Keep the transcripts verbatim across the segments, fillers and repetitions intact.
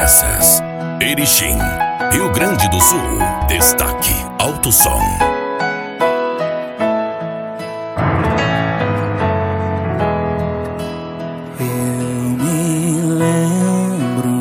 promessas. Erechim, Rio Grande do Sul. Destaque Alto Som. Eu me lembro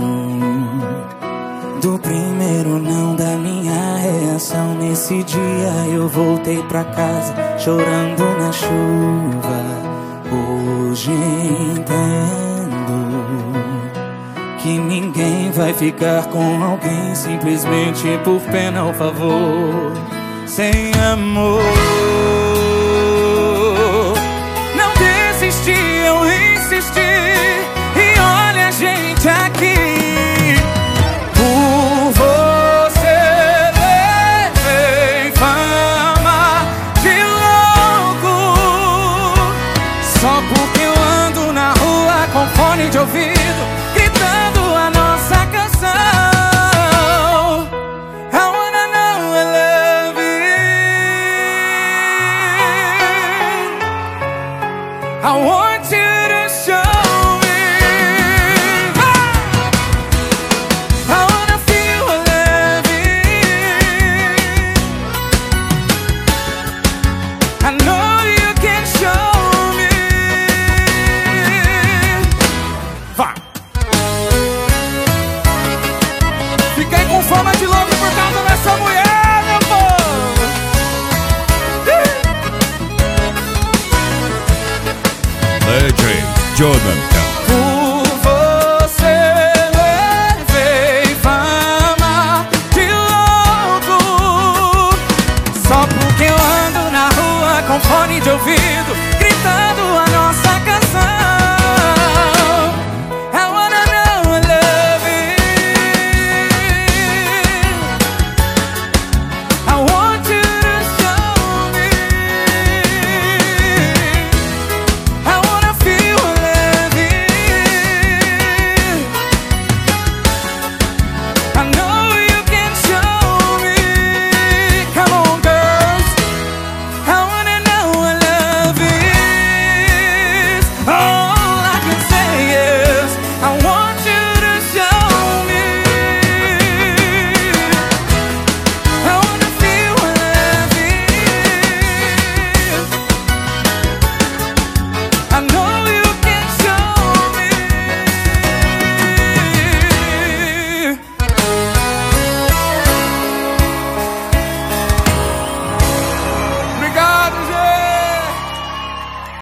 do primeiro não, da minha reação. Nesse dia eu voltei pra casa chorando na chuva. Hoje entendo que ninguém vai ficar com alguém simplesmente por pena ou favor. Sem amor, não desisti, eu insisti.